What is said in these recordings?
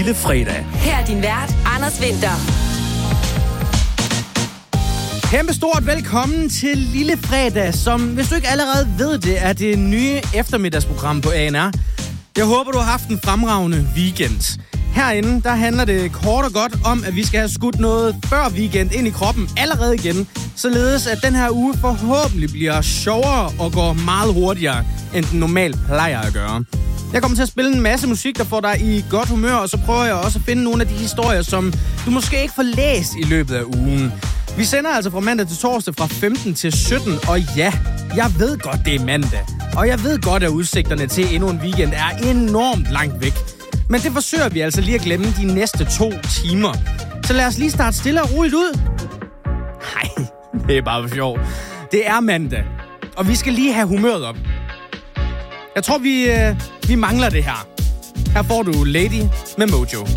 Lille Fredag. Her er din vært, Anders Winther. Kæmpe stort velkommen til Lille Fredag, som, hvis du ikke allerede ved det, er det nye eftermiddagsprogram på ANR. Jeg håber, du har haft en fremragende weekend. Herinde, der handler det kort og godt om, at vi skal have skudt noget før weekend ind i kroppen allerede igen, således at den her uge forhåbentlig bliver sjovere og går meget hurtigere, end den normalt plejer at gøre. Jeg kommer til at spille en masse musik, der får dig i godt humør, og så prøver jeg også at finde nogle af de historier, som du måske ikke får læst i løbet af ugen. Vi sender altså fra mandag til torsdag fra 15 til 17, og ja, jeg ved godt, det er mandag. Og jeg ved godt, at udsigterne til endnu en weekend er enormt langt væk. Men det forsøger vi altså lige at glemme de næste 2 timer. Så lad os lige starte stille og roligt ud. Nej, det er bare for sjov. Det er mandag, og vi skal lige have humøret op. Jeg tror, vi mangler det her. Her får du Lady med Mojo.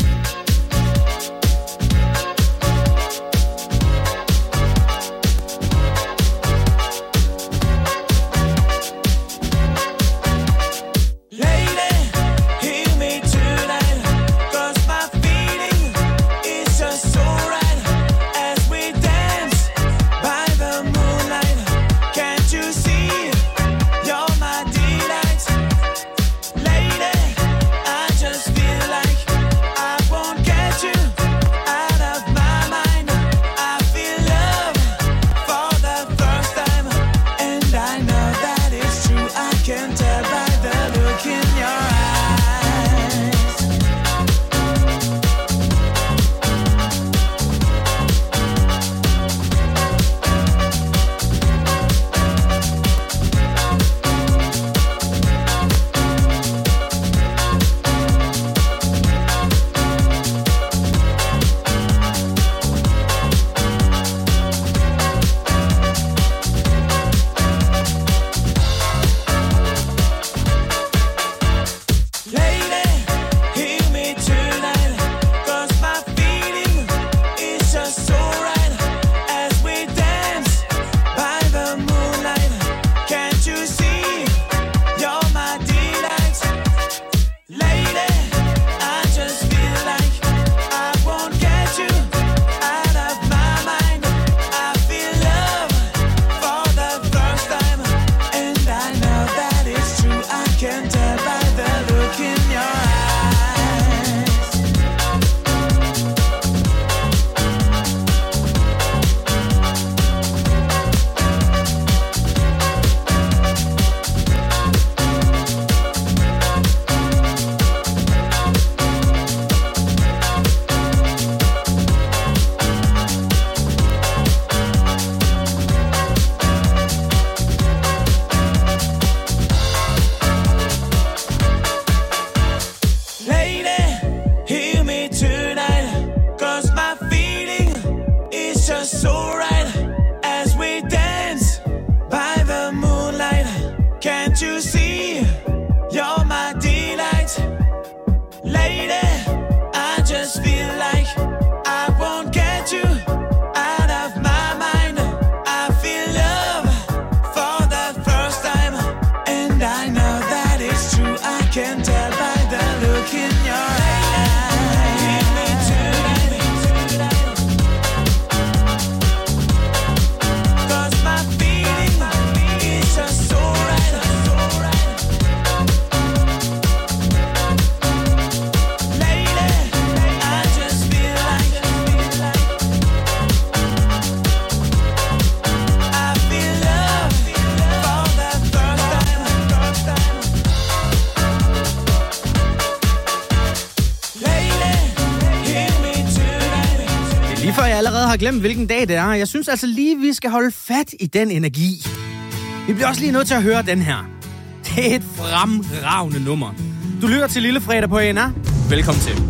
Har glemt, hvilken dag det er. Jeg synes altså lige, vi skal holde fat i den energi. Vi bliver også lige nødt til at høre den her. Det er et fremragende nummer. Du lytter til Lille Fredag på ANR. Velkommen til.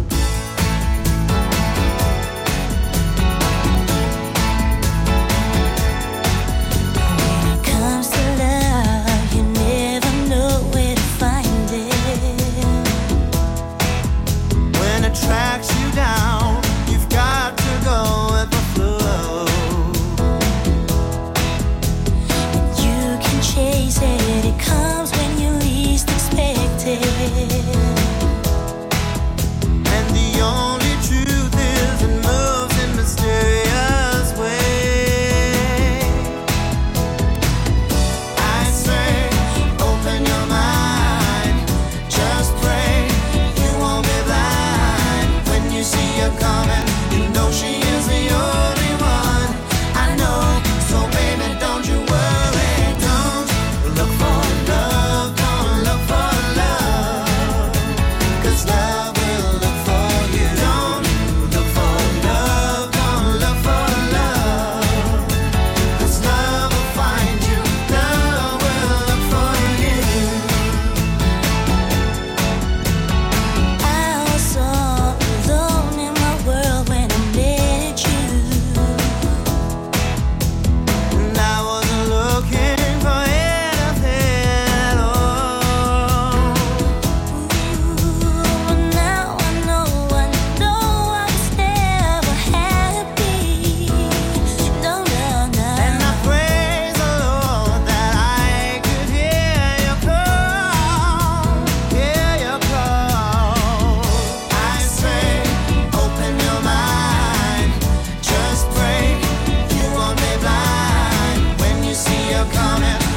And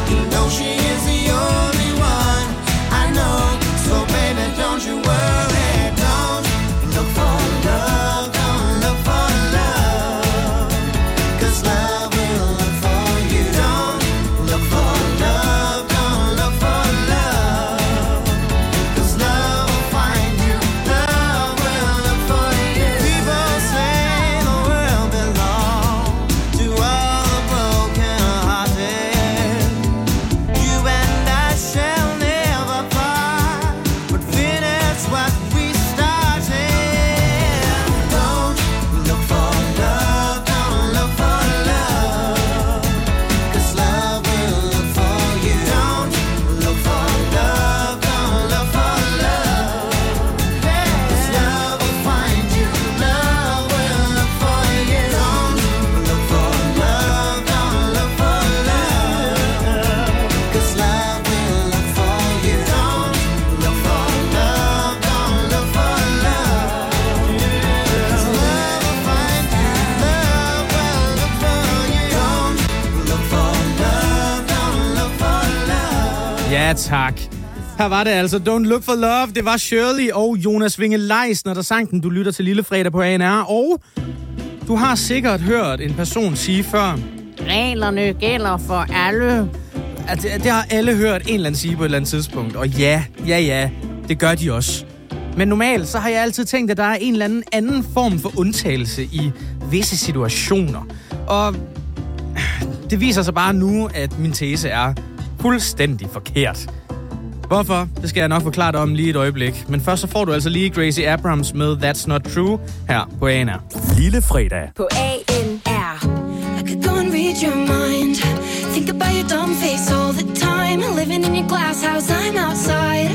You know she is the only one I know. So baby, don't you worry. Don't look for love. Don't look for love. 'Cause love will look for you. Don't look for love. Don't look for love. 'Cause love will find you. Love will look for you. People say the world belongs to all the broken-hearted. You and I shall never part, but finish what we started. Don't look for love, don't look for love, 'cause love will look for you. Don't look for love, don't look for love, 'cause love will find you. Love will look for you. Don't look for love, don't look for love, 'cause love will look for you. Don't look for love, don't look for love, 'cause love will find you. Love will look for you. Don't look for love, don't look for love. Ja, tak. Her var det altså Don't Look for Love. Det var Shirley og Jonas Winge Leisner, der sang den. Du lytter til Lille Fredag på ANR. Og du har sikkert hørt en person sige før, reglerne gælder for alle. Det har alle hørt en eller anden sige på et eller andet tidspunkt. Og ja, det gør de også. Men normalt så har jeg altid tænkt, at der er en eller anden form for undtagelse i visse situationer. Og det viser sig bare nu, at min tese er fuldstændig forkert. Hvorfor? Det skal jeg nok forklare dig om lige et øjeblik. Men først så får du altså lige Gracie Abrams med That's Not True her på ANR. Lille Fredag. På ANR. I could go and read your mind. Think about your dumb face all the time. Living in your glass house, I'm outside.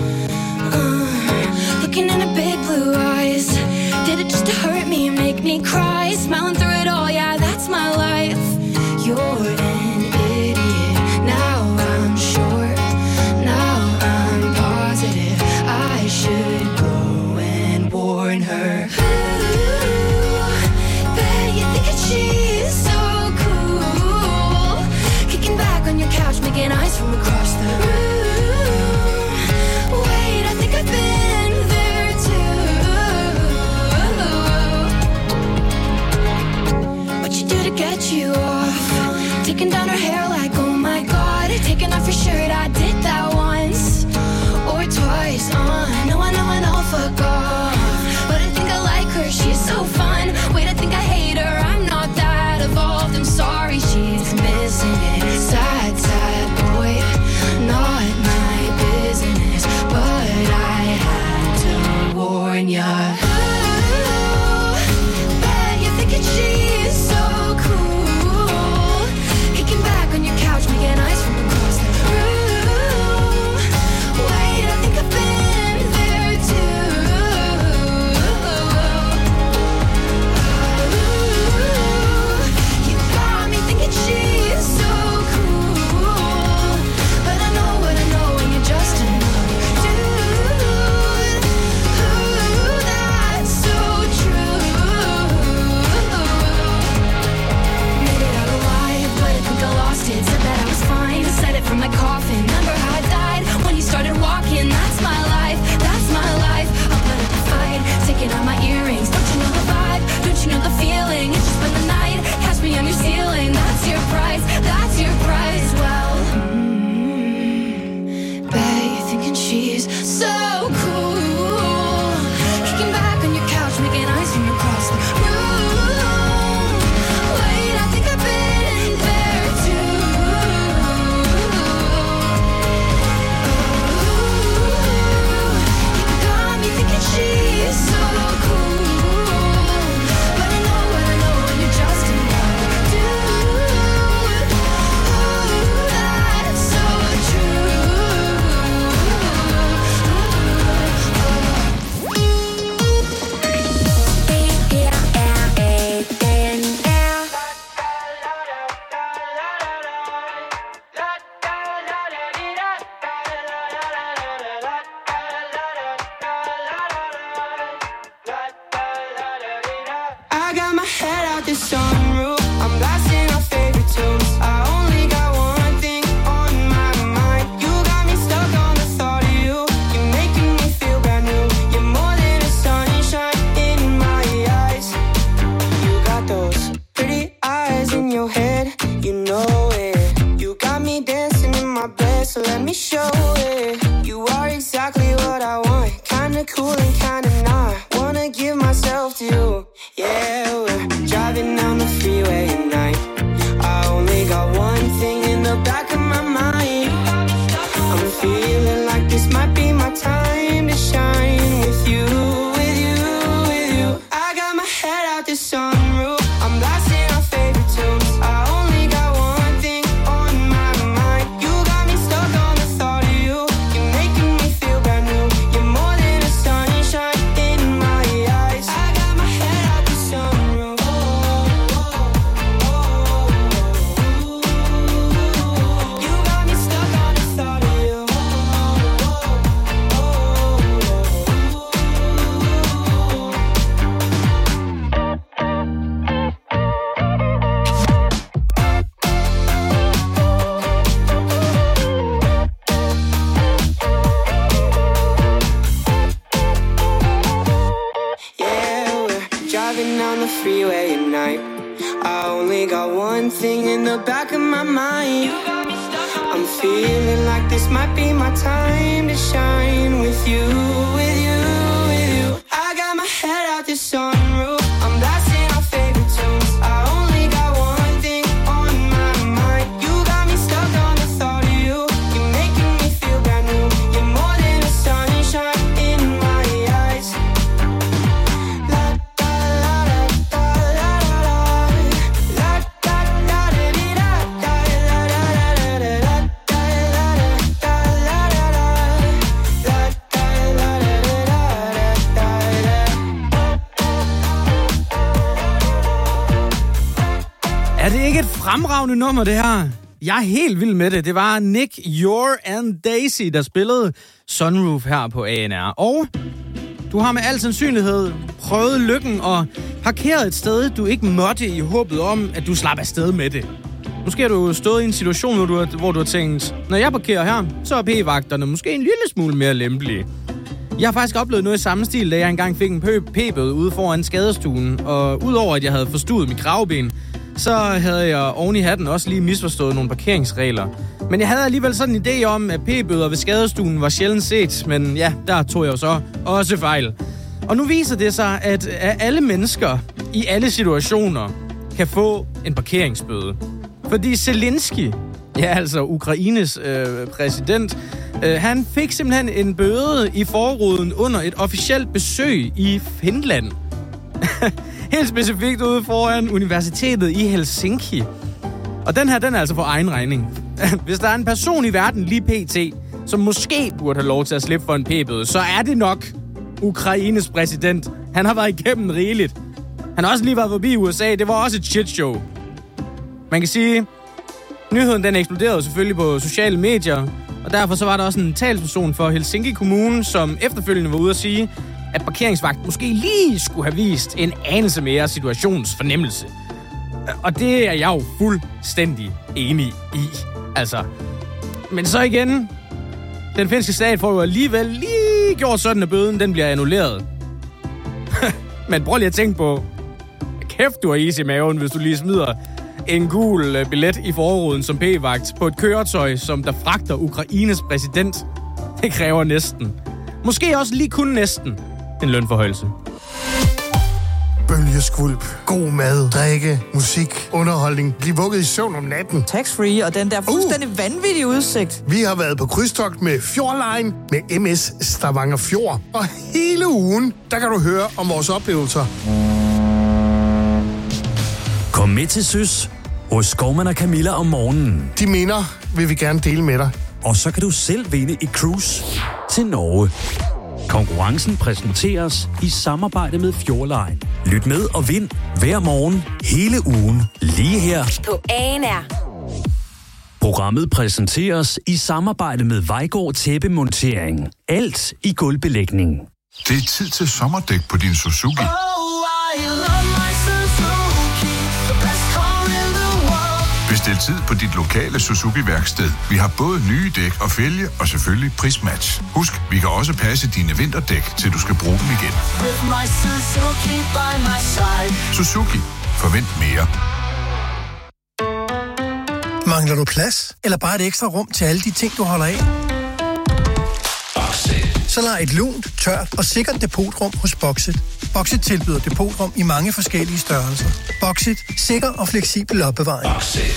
Looking into big blue eyes. Did it just to hurt me and make me cry? Smiling through it all, yeah, that's my life. You're an idiot. Now I'm sure. Now I'm positive. I should go and warn her. Ooh, bet you think that she's so cool. Kicking back on your couch, making eyes from across the room. Wait, I think I've been there too. What you do to get you off? Taking down her hair like, oh my god. Taking off your shirt, I did that once or twice. I know and I'll fuck off. But I think I like her, she's so fun. Wait, I think I hate her, I'm not that evolved. I'm sorry, she's missing it. Sad, sad boy, not my business. But I had to warn ya. Ooh, bet you're thinking she's so cool. Kicking back on your couch, making eyes from across the room. Wait, I think I've been there too. You got me thinking she's so cool. But I know what I know and you're just another dude. Ooh, that's so true. Made it out alive, but I think I lost it. Said that I was fine, said it from my coffin. Remember how I died when you started walking? That's my life, that's my life. I'll put up a fight, taking out my earrings. Don't you know the vibe? Don't you know the feeling? It's just been the night, catch me on your ceiling. That's your price, that's your price. Well, bet you're thinking she's so cool. Kicking back on your couch, making eyes from across the room. Wait, I think I've been there too. You got me thinking she's so cool. But I know what I know and you're just another dude. Ooh, that's so I got my head out the sunroof. I'm blasting our favorite tunes. I only got one thing on my best, so let me show it. You are exactly what I want, kinda cool and kinda not. Wanna give myself to you. Yeah, we're driving down the freeway at night. I only got one thing in the back of my mind. I'm feeling like this might be my time to shine with you, with you, with you. I got my head out the sunroof, I'm blasting our favorite tunes. I only got one thing on my mind. You got me stuck on the thought of you. You're making me feel brand new. You're more than a sunshine in my eyes. I got my head out the sunroof. You got me stuck on the thought of you. Yeah, we're driving down the freeway at night. I only got one thing in the back of my mind. I'm feeling like this might be my time to shine with you, with you, with you. I got my head out the sunroof, I'm blasting our favorite tunes. I only got one thing on my mind. You got me stuck on the thought of you. You're making me feel brand new. You're more than a sunshine in my eyes. La da la da la la la da da da di da da la la la la la da la la la la la da la la Er det ikke et fremragende nummer, det her? Jeg er helt vild med det. Det var Nick, Yor and Daisy, der spillede Sunroof her på ANR. Og du har med al sandsynlighed prøvet lykken og parkeret et sted, du ikke måtte, i håbet om, at du slap afsted med det. Måske har du stået i en situation, hvor du har tænkt, når jeg parkerer her, så er p-vagterne måske en lille smule mere lempelige. Jeg har faktisk oplevet noget i samme stil, da jeg engang fik en p-bøde ude foran skadestuen. Og udover at jeg havde forstuet mit kravben, så havde jeg oven i hatten også lige misforstået nogle parkeringsregler. Men jeg havde alligevel sådan en idé om, at p-bøder ved skadestuen var sjældent set. Men ja, der tog jeg jo så også fejl. Og nu viser det sig, at alle mennesker i alle situationer kan få en parkeringsbøde. Fordi Zelensky, ja altså Ukraines præsident, han fik simpelthen en bøde i forruden under et officielt besøg i Finland. Helt specifikt ude foran universitetet i Helsinki. Og den her, den er altså for egen regning. Hvis der er en person i verden lige pt., som måske burde have lov til at slippe for en p-bøde, så er det nok Ukraines præsident. Han har været igennem rigeligt. Han har også lige været forbi USA. Det var også et shitshow. Man kan sige, nyheden den eksploderede selvfølgelig på sociale medier, og derfor så var der også en talsperson for Helsinki Kommune, som efterfølgende var ude at sige, at parkeringsvagt måske lige skulle have vist en anelse mere situationsfornemmelse. Og det er jeg jo fuldstændig enig i. Altså. Men så igen, den finske stat får jo alligevel lige gjort sådan, at bøden den bliver annulleret. Men prøv lige at tænke på, kæft du har is i maven, hvis du lige smider en gul billet i forruden som p-vagt på et køretøj, som der fragter Ukraines præsident. Det kræver næsten. Måske også lige kun næsten en lønforhøjelse. Bølgeskvulp, god mad, drikke, musik, underholdning, bliv vugget i søvn om natten. Tax-free og den der fuldstændig vanvittige udsigt. Vi har været på krydstogt med Fjordline med MS Stavanger Fjord. Og hele ugen, der kan du høre om vores oplevelser. Kom med til Søs hos Skovman og Camilla om morgenen. De minder vil vi gerne dele med dig. Og så kan du selv vinde et cruise til Norge. Konkurrencen præsenteres i samarbejde med Fjordline. Lyt med og vind hver morgen hele ugen lige her På ANR. Programmet præsenteres i samarbejde med Vejgaard Tæppemontering. Alt i gulvbelægning. Det er tid til sommerdæk på din Suzuki. Bestil tid på dit lokale Suzuki-værksted. Vi har både nye dæk og fælge, og selvfølgelig prismatch. Husk, vi kan også passe dine vinterdæk, til du skal bruge dem igen. Suzuki. Forvent mere. Mangler du plads? Eller bare et ekstra rum til alle de ting, du holder af? Så lej et lunt, tørt og sikkert depotrum hos Boxit. Boxit tilbyder depotrum i mange forskellige størrelser. Boxit. Sikker og fleksibel opbevaring.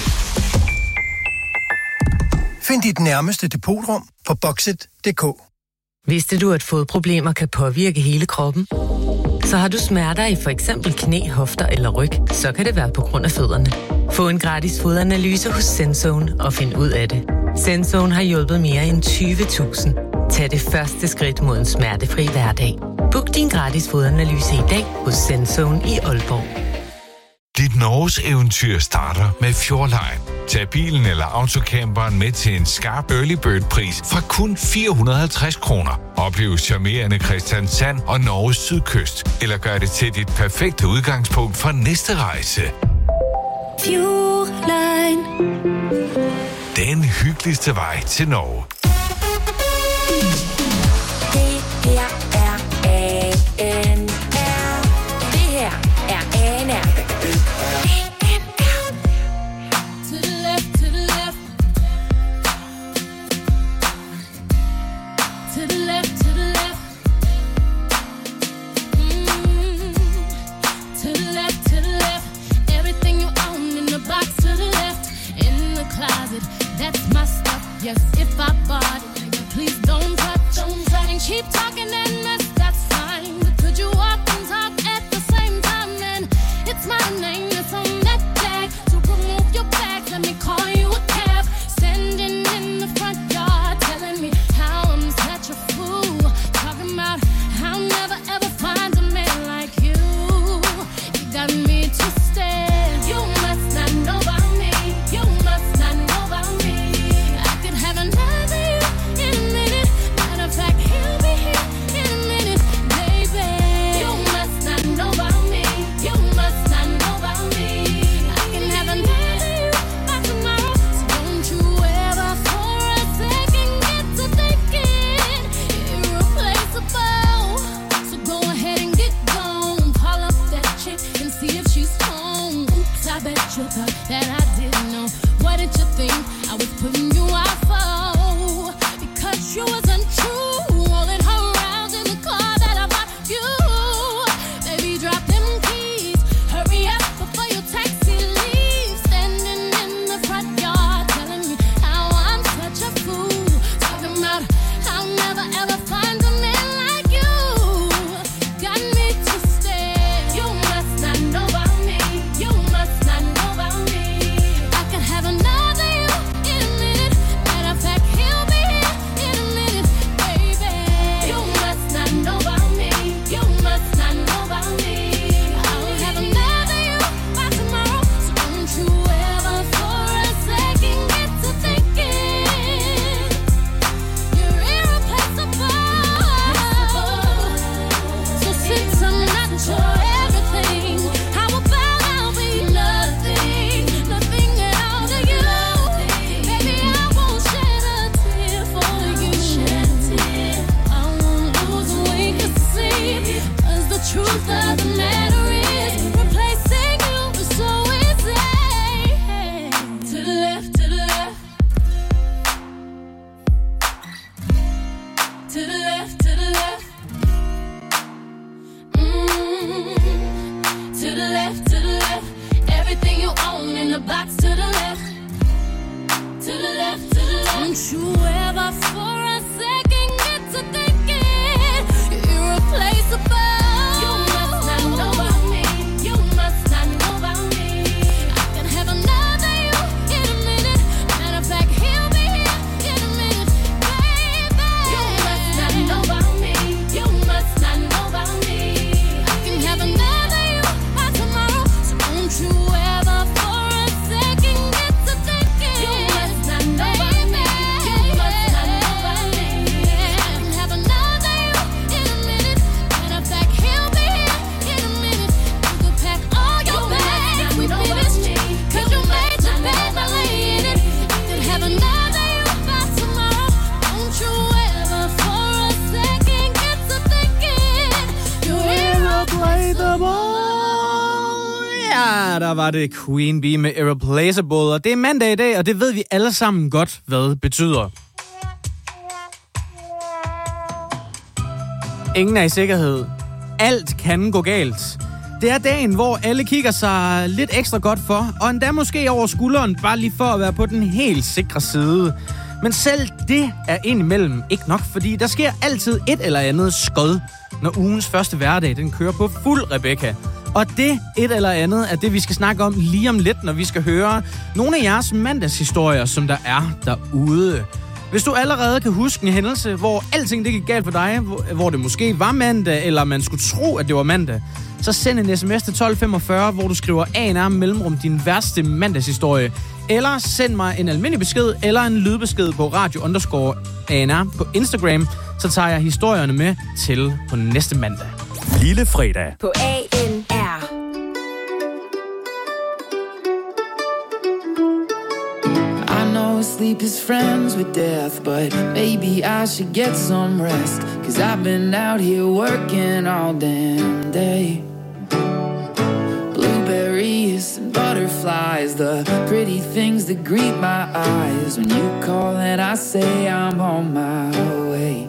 Find dit nærmeste depotrum på boxit.dk. Vidste du, at fodproblemer kan påvirke hele kroppen? Så har du smerter i for eksempel knæ, hofter eller ryg, så kan det være på grund af fødderne. Få en gratis fodanalyse hos Senzone og find ud af det. Senzone har hjulpet mere end 20.000. Tag det første skridt mod en smertefri hverdag. Book din gratis fodanalyse i dag hos Senzone i Aalborg. Dit Norges eventyr starter med Fjordline. Tag bilen eller autocamperen med til en skarp early bird pris fra kun 450 kroner. Oplev charmerende Kristiansand og Norges sydkyst. Eller gør det til dit perfekte udgangspunkt for næste rejse. Fjordline. Den hyggeligste vej til Norge. Det her er ANR. Det her er ANR. To the left, to the left. To the left, to the left. To the left, to the left. Everything you own in the box to the left. In the closet, that's my stuff. Yes, if I bought it, please don't touch. And keep talking and that's fine. But could you walk and talk at the same time? And it's my name that's on that tag. So remove your bags, let me call you a cab. Standing in the front yard, telling me how I'm such a fool. Talking about how I'll never ever find a man like you. You got me twisted. You must not know about me. You must not know about me. I could have another you in a minute. Matter of fact, he'll be here in a minute, baby. You must not know about me. You must not know about me. I can have another you by tomorrow. So don't you ever for a second get to thinking irreplaceable. So go ahead and get gone. Call up that chick and see if she's home. Oops, I bet you thought that I didn't know. What did you think I was putting you out for? Because you wasn't true. Rolling her around in the car that I bought you. Baby, drop them keys. Hurry up before your taxi leaves. Standing in the front yard, telling me how I'm such a fool. Talking about how I'll never ever find a man like you. Got me twisted. You must not know about me. You must not know about me. I can have another you in a minute. Matter of fact, he'll be here in a minute, baby. You must not know about me. You must not know about me. I'll have another you by tomorrow. So don't you ever for a second get to thinking you're irreplaceable. So since I'm not your everything, how about I'll be nothing, nothing at all to you? Baby, I won't shed a tear for you. I won't lose a wink of sleep. 'Cause the truth of the matter is, replacing you is so easy. To the left, to the left. To the left, to the left. To the left, to the left. Everything you own in the box to the left. To the left, to the left. Don't you ever for a second get to thinking you're irreplaceable. You must not know about me. You must not know about me. I can have another you in a minute. Matter of fact, he'll be here in a minute, baby. You must not know about me. You must not know about me. I can have another you by tomorrow. So don't you ever for a second get to thinking you must not know about me. You must not know about der var det Queen Bee med Irreplaceable, og det er mandag i dag, og det ved vi alle sammen godt, hvad det betyder. Ingen er i sikkerhed. Alt kan gå galt. Det er dagen, hvor alle kigger sig lidt ekstra godt for, og endda måske over skulderen, bare lige for at være på den helt sikre side. Men selv det er indimellem ikke nok, fordi der sker altid et eller andet skod, når ugens første hverdag den kører på fuld Rebecca. Og det et eller andet er det, vi skal snakke om lige om lidt, når vi skal høre nogle af jeres mandagshistorier, som der er derude. Hvis du allerede kan huske en hændelse, hvor alting det gik galt for dig, hvor det måske var mandag, eller man skulle tro, at det var mandag, så send en sms til 1245, hvor du skriver ANR mellemrum din værste mandagshistorie. Eller send mig en almindelig besked, eller en lydbesked på radio_ANR på Instagram, så tager jeg historierne med til på næste mandag. Lille fredag. På ANR. I know sleep is friends with death, but maybe I should get some rest, 'cause I've been out here working all damn day. Blueberries and butterflies, the pretty things that greet my eyes when you call and I say I'm on my way.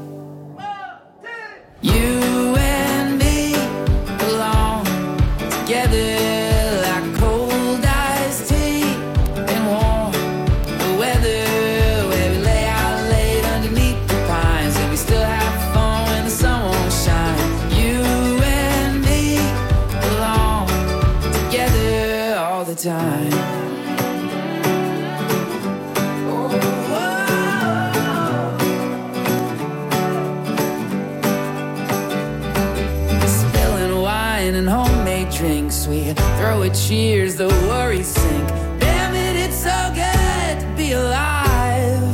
You and me belong together like cold iced tea and warm the weather, where we lay out late underneath the pines and we still have fun when the sun won't shine. You and me belong together all the time. And homemade drinks, we throw at cheers, the worries sink. Damn it, it's so good to be alive.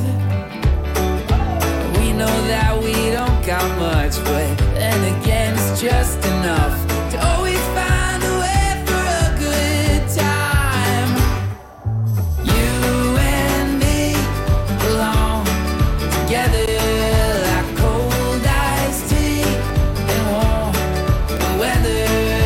We know that we don't got much, but then again it's just enough to always find a way for a good time. You and me belong together like cold iced tea and warm the weather.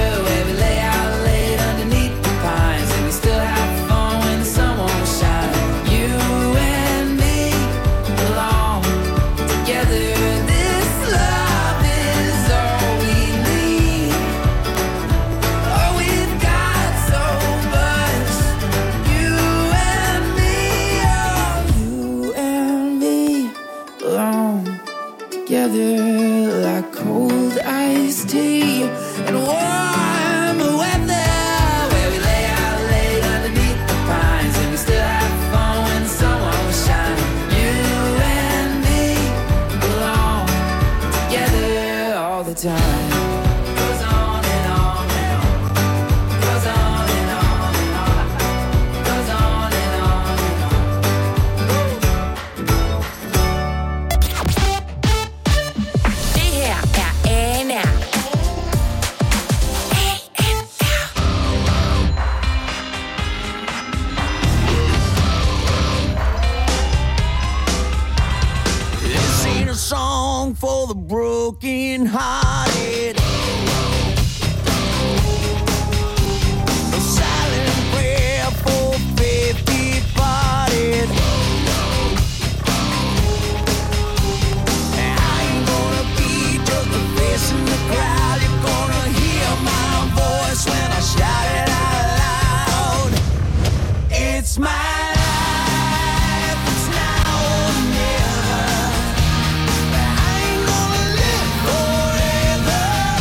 Together like cold iced tea and warm weather, where we lay out late underneath the pines and we still have fun when the sun won't shine. You and me belong together all the time. Goes on and on and on. Goes on and on and on. Goes on and on and on. Song for the broken hearted, a silent prayer for faith departed. I ain't gonna be just a face in the crowd. You're gonna hear my voice when I shout it out loud. It's my forever.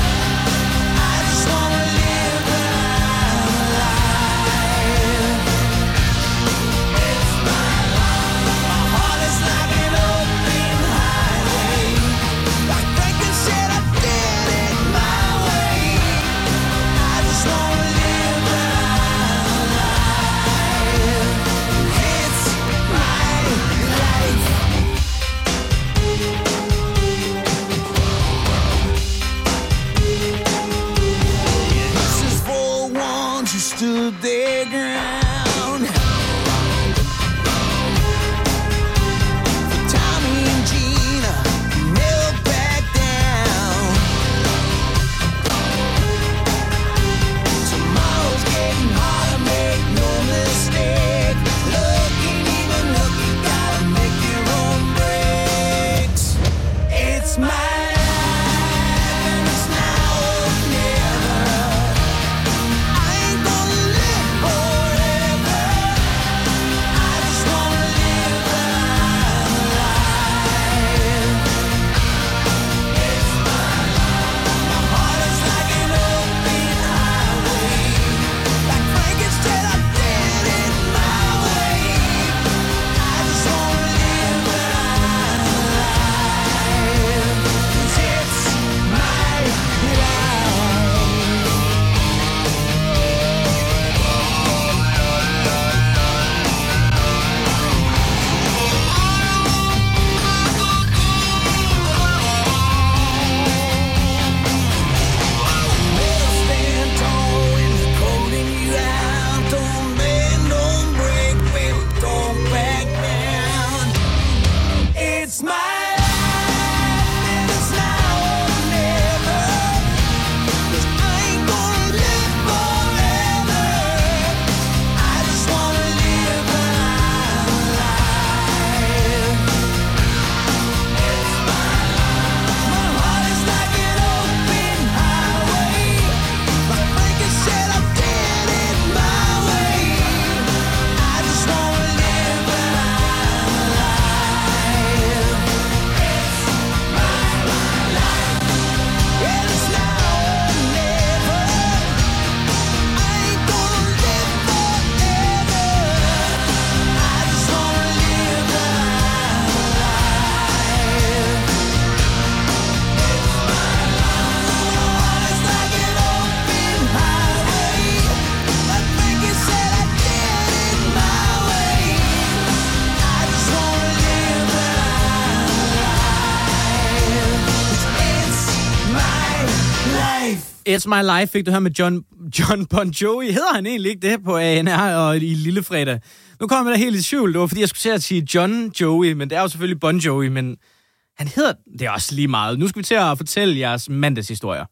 It's My Life fik du her med John Bon Jovi. Hedder han egentlig ikke det på ANR og i Lille Fredag? Nu kommer jeg da helt i tvivl. Det var, fordi jeg skulle til at sige John Jovi, men det er jo selvfølgelig Bon Jovi, men han hedder det er også lige meget. Nu skal vi til at fortælle jeres mandagshistorier.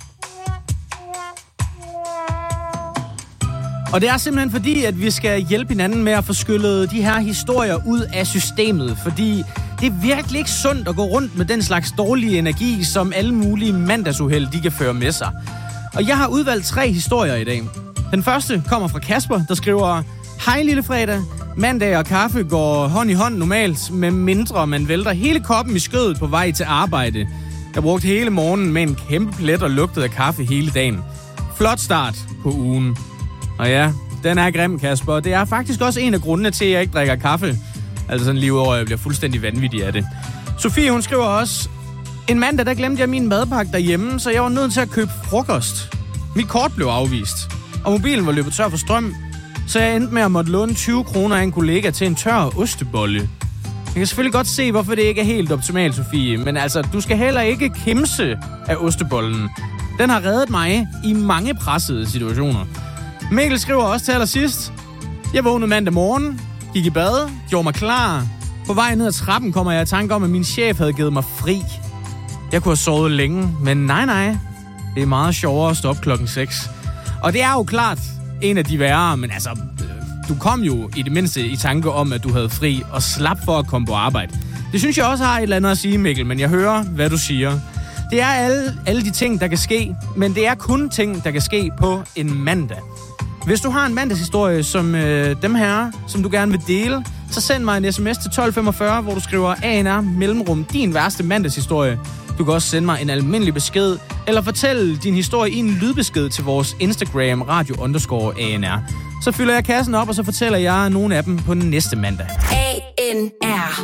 Og det er simpelthen fordi, at vi skal hjælpe hinanden med at få skyllet de her historier ud af systemet, fordi det er virkelig ikke sundt at gå rundt med den slags dårlige energi, som alle mulige mandagsuheld, de kan føre med sig. Og jeg har udvalgt 3 historier i dag. Den første kommer fra Kasper, der skriver: Hej Lille Fredag. Mandag og kaffe går hånd i hånd normalt, med mindre man vælter hele koppen i skødet på vej til arbejde. Jeg brugte hele morgenen med en kæmpe plet og lugtede af kaffe hele dagen. Flot start på ugen. Og ja, den er grim, Kasper. Det er faktisk også en af grundene til, at jeg ikke drikker kaffe. Altså sådan lige over, at jeg bliver fuldstændig vanvittig af det. Sofie, hun skriver også: En mandag, der glemte jeg min madpakke derhjemme, så jeg var nødt til at købe frokost. Mit kort blev afvist, og mobilen var løbet tør for strøm, så jeg endte med at måtte låne 20 kroner af en kollega til en tør ostebolle. Jeg kan selvfølgelig godt se, hvorfor det ikke er helt optimalt, Sofie, men altså, du skal heller ikke kimse af ostebollen. Den har reddet mig i mange pressede situationer. Mikkel skriver også til allersidst: Jeg vågnede mandag morgen, gik i bad, gjorde mig klar. På vej ned ad trappen kommer jeg i tanke om, at min chef havde givet mig fri. Jeg kunne have sovet længe, men nej. Det er meget sjovere at stå op 6:00. Og det er jo klart en af de værre, men altså, du kom jo i det mindste i tanke om, at du havde fri og slap for at komme på arbejde. Det synes jeg også har et eller andet at sige, Mikkel, men jeg hører, hvad du siger. Det er alle de ting, der kan ske, men det er kun ting, der kan ske på en mandag. Hvis du har en mandagshistorie som dem her, som du gerne vil dele, så send mig en sms til 1245, hvor du skriver ANR mellemrum din værste mandagshistorie. Du kan også sende mig en almindelig besked, eller fortælle din historie i en lydbesked til vores Instagram radio_ANR. Så fylder jeg kassen op, og så fortæller jeg nogle af dem på den næste mandag. ANR.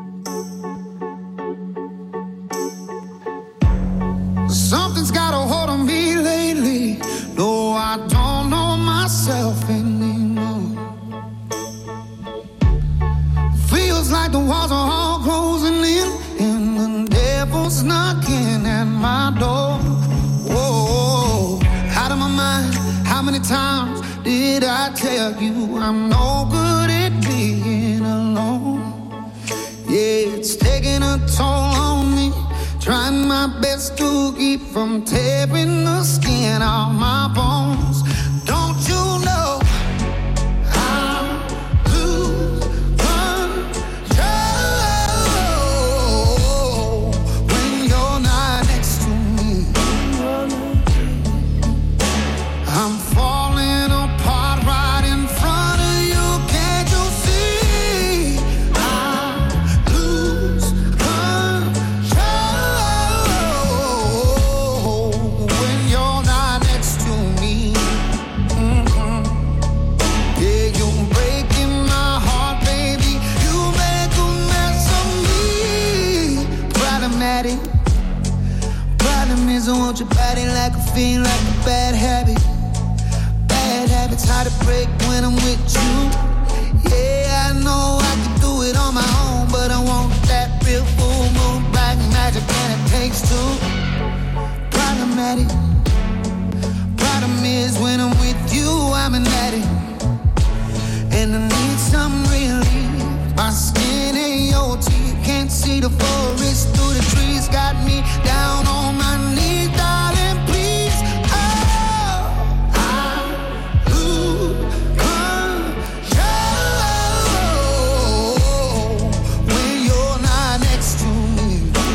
Something's got a hold on me lately. No, I don't know myself anymore. Feels like the walls are all closing in, and the devil's knocking at my door. Whoa, out of my mind. How many times did I tell you I'm no good at being alone? Yeah, it's taking a toll on me. Trying my best to keep from tearing the skin off my bones. Don't you know I lose control when you're not next to me? I'm falling apart right in front of you. Can't you see? I lose control when you're not next to me. Yeah, you're breaking my heart, baby. You make a mess of me. Problematic. Problem is I want your body like a fiend, like a bad habit. Bad habits hard to break when I'm with you. Yeah, I know I can do it on my own, but I want that real full moon black magic, and it takes two. Problematic. Problem is when I'm with you, I'm an addict, and I need some relief. My skin ain't your teeth, can't see the forest through the trees. Got me down on my knees, darling, please. Oh, I lose control when you're not next to me.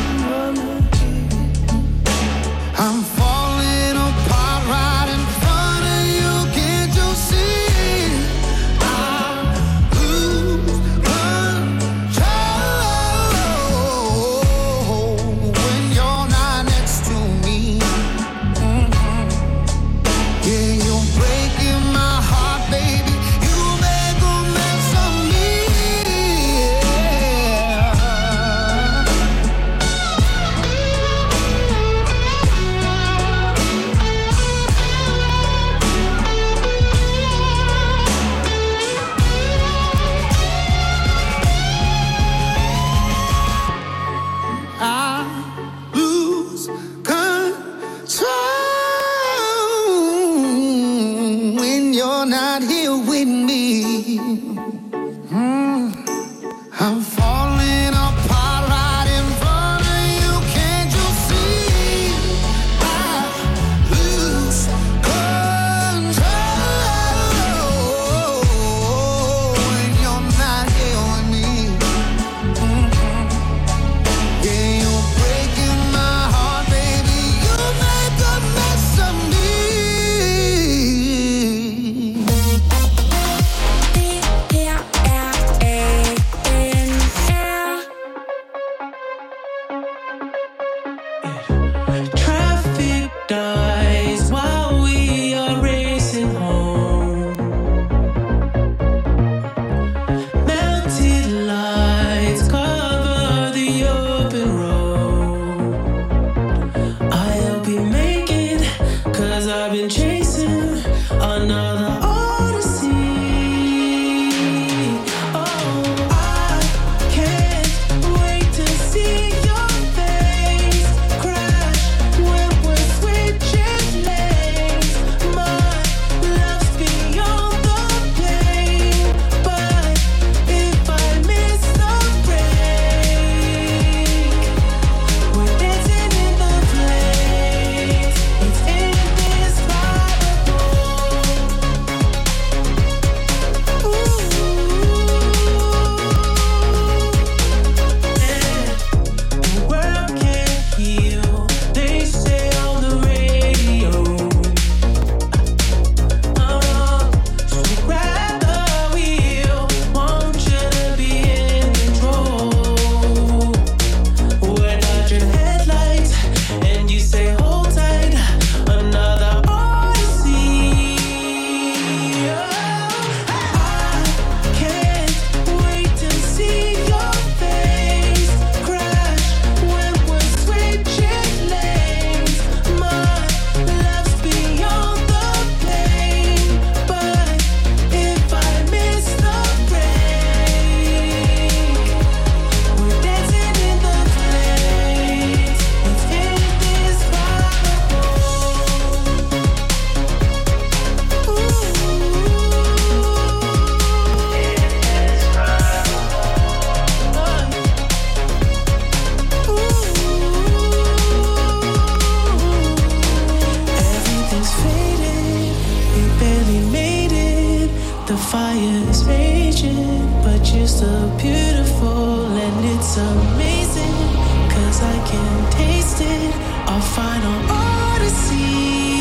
I'm falling apart right in front of you. Can't you see? I lose control so beautiful and it's amazing, 'cause I can taste it, our final odyssey.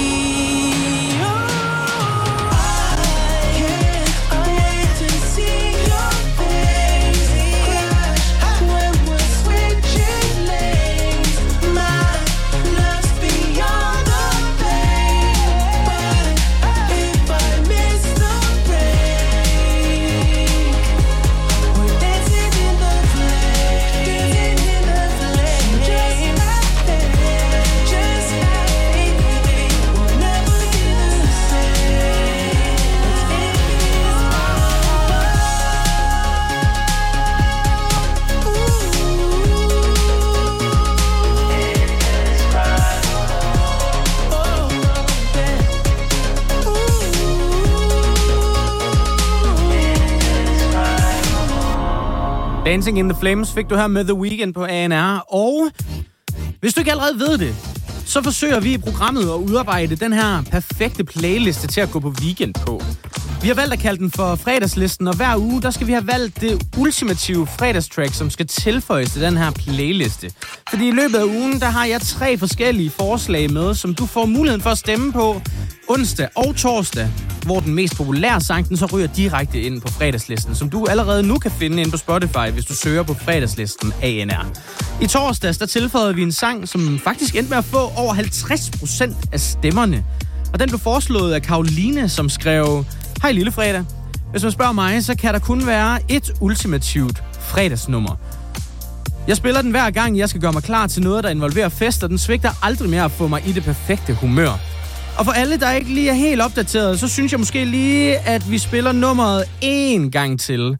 Dancing in the Flames fik du her med The Weeknd på ANR. Og hvis du ikke allerede ved det, så forsøger vi i programmet at udarbejde den her perfekte playliste til at gå på weekend på. Vi har valgt at kalde den for fredagslisten, og hver uge der skal vi have valgt det ultimative fredagstrack, som skal tilføjes til den her playliste. Fordi i løbet af ugen, der har jeg 3 forskellige forslag med, som du får muligheden for at stemme på onsdag og torsdag, hvor den mest populære sang, den så ryger direkte ind på fredagslisten, som du allerede nu kan finde ind på Spotify, hvis du søger på fredagslisten ANR. I torsdags, der tilføjede vi en sang, som faktisk endte med at få over 50% af stemmerne. Og den blev foreslået af Karoline, som skrev: Hej Lille Fredag. Hvis man spørger mig, så kan der kun være et ultimativt fredagsnummer. Jeg spiller den hver gang, jeg skal gøre mig klar til noget, der involverer fest, og den svigter aldrig mere at få mig i det perfekte humør. Og for alle, der ikke lige er helt opdateret, så synes jeg måske lige, at vi spiller nummeret en gang til.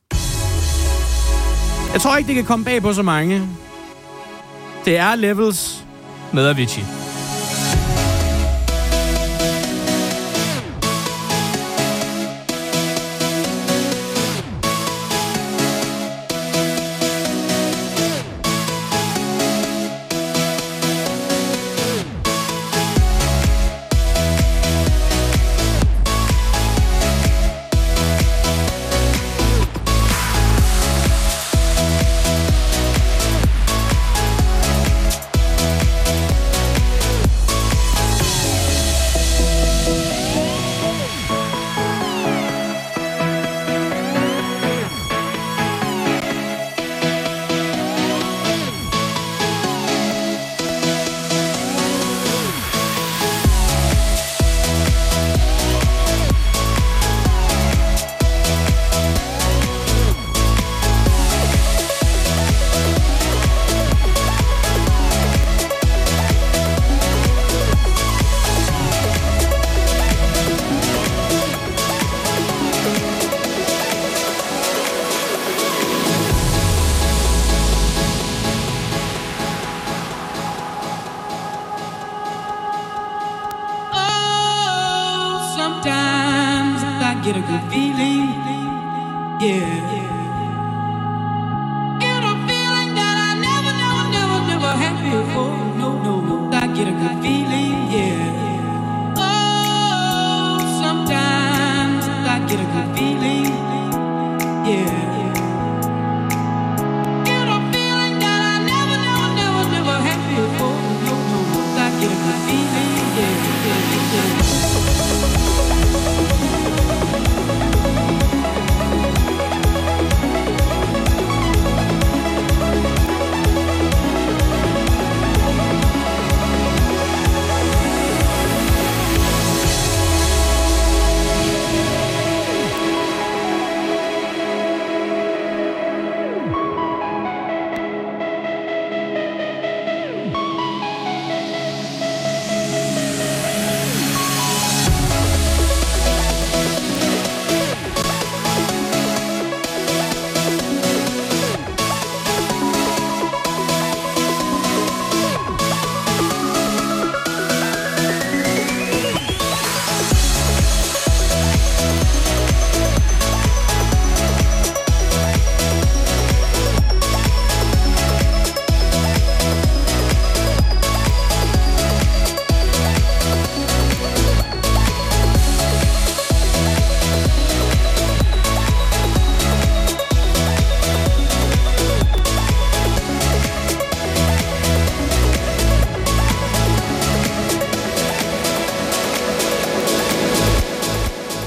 Jeg tror ikke, det kan komme bag på så mange. Det er Levels med Avicii. get a good feeling, yeah. Get a feeling that I never had before. No, I get a good feeling, yeah. Oh, sometimes I get a good feeling, yeah. Get a feeling that I never had before. No, I get a good feeling, yeah.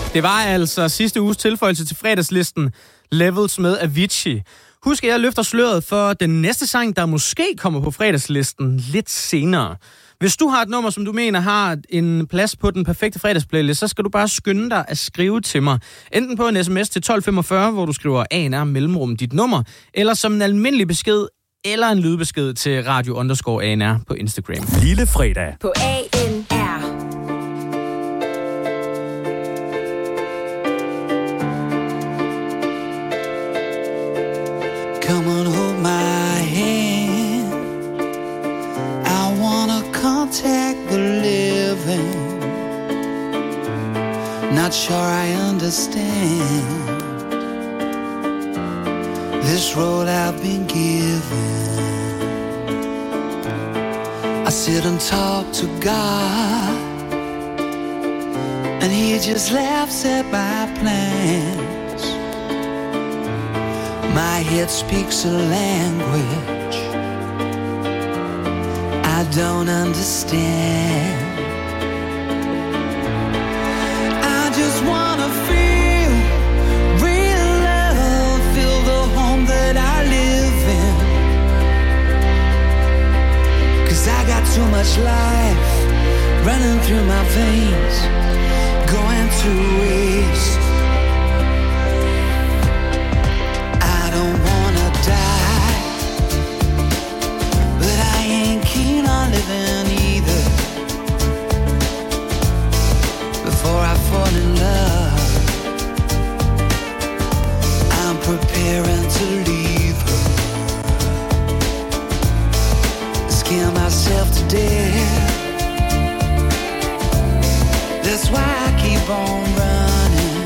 Det var altså sidste uges tilføjelse til fredagslisten Levels med Avicii. Husk, at jeg løfter sløret for den næste sang, der måske kommer på fredagslisten lidt senere. Hvis du har et nummer, som du mener har en plads på den perfekte fredagsplaylist, så skal du bare skynde dig at skrive til mig. Enten på en sms til 1245, hvor du skriver ANR mellemrum dit nummer, eller som en almindelig besked, eller en lydbesked til radio_ANR på Instagram. Lille fredag. På ANR. Come on, hold my hand. I wanna contact the living. Not sure I understand this road I've been given. I sit and talk to God, and He just laughs at my plans. My head speaks a language I don't understand. I just wanna feel real love, feel the home that I live in. 'Cause I got too much life running through my veins, going to waste. Don't wanna die, but I ain't keen on living either. Before I fall in love, I'm preparing to leave her. Scare myself to death. That's why I keep on running.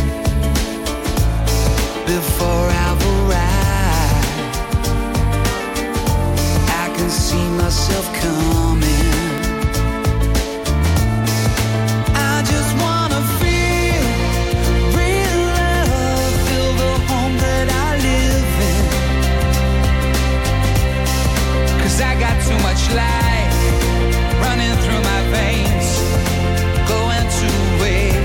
Before I've arrived, I can see myself coming. I just wanna feel real love, feel the home that I live in. 'Cause I got too much life running through my veins, going to waste.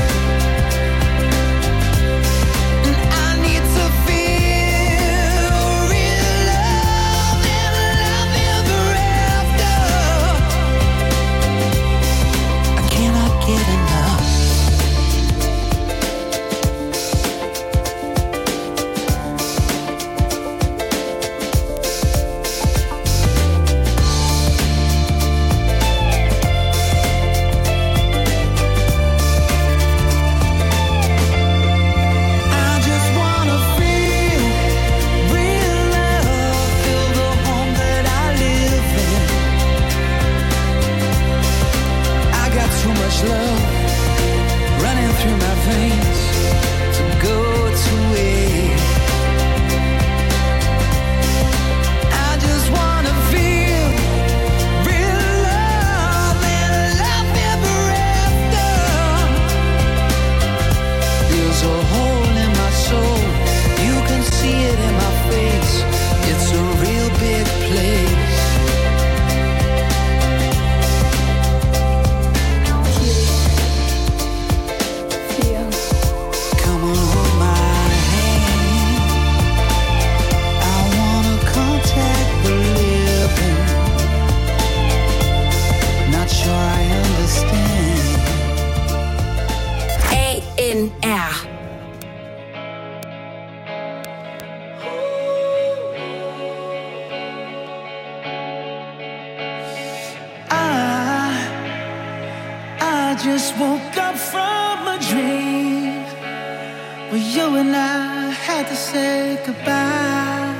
just woke up from a dream where you and I had to say goodbye.